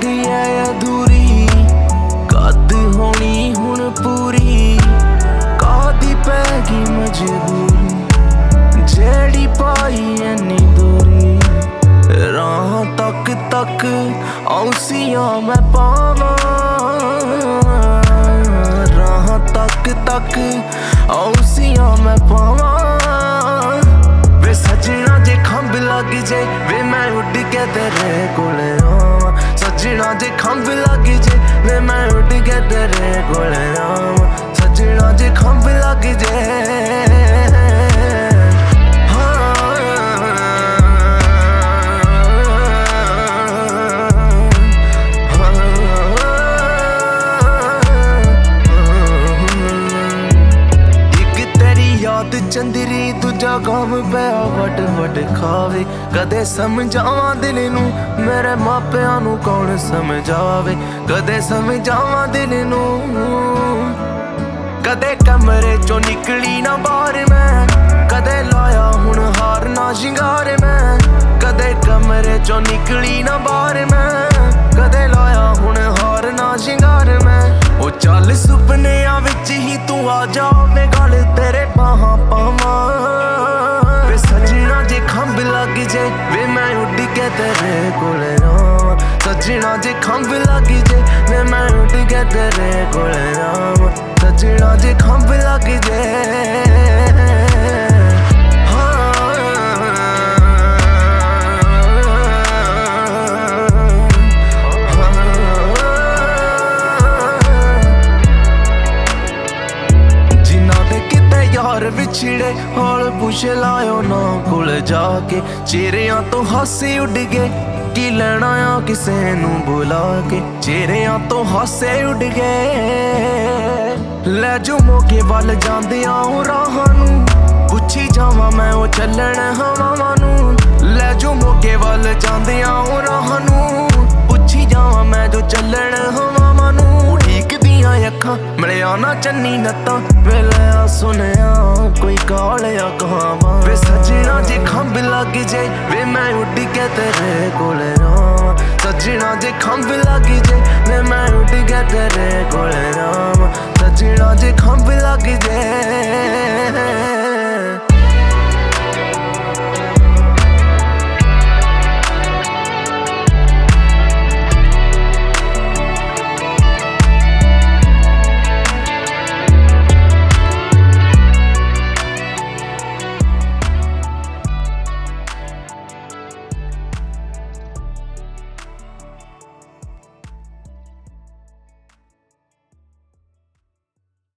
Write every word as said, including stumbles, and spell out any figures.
गई है अधूरी, कद होनी हुण पूरी, कादी पैगी मजबूरी, जेड़ी पाई इन्नी दूरी। राह तक तक औसियां मैं पावां, राह तक तक औसियां मैं पावां। वे सजना जे खंभ लग जे, वे मैं उड़ के तेरे कोल आवां। सजना जे खंभ लग जे, वे मैं उड़ के तेरे कोल आवां। सजना जे खंभ लग जे। चंदरी दूजा गम पिया वट वट खावे, कदे समझावां दिल नू मेरे मापियां नू कौन समझावे। कदे समझावां दिल नू, कदे कमरे चो निकली ना बाहर मैं, कदे लाया हुण हार ना शिंगार मैं। कदे कमरे चो निकली ना बाहर मैं, कदे लाया हुण हार ना शिंगार मैं। ओ चल सुपनियां विच ही तू आ जा, मैं गल तेरे बाहां पावां। वे सजना जे खंभ लग जे, वे मैं उड़ के तेरे कोल आवां। सजना जे खंभ लग जे, वे मैं उड़ के तेरे कोल आवां। सजना जे खंभ लग जे। यार विछड़े हाल पुछ लायो ना कोल जाके, चेहरियां तो हासे उड़ गए, की लेना आ किसे नू बुला के। चेहरियां तो हासे उड़ गए, ले जो मौके वल जांदे आओ राहां नू, पुछी जावां मैं ओ चलण हवावां नू। ले जो मौके वल जांदे आओ राहां नू, पुछी जावां मैं जो चलण हवावां नू। उड़ीकदियां अखां मिलिया ना चन्नी नत्तां, वेले आ सुनिया कोई कालिया कहावां। वे सजना जे खंभ लग जे, वे मैं उड़ के तेरे कोल आवां। सजना जे खंभ लग जे, वे मैं उड़ के तेरे कोल आवां। सजना जे खंभ लग जे।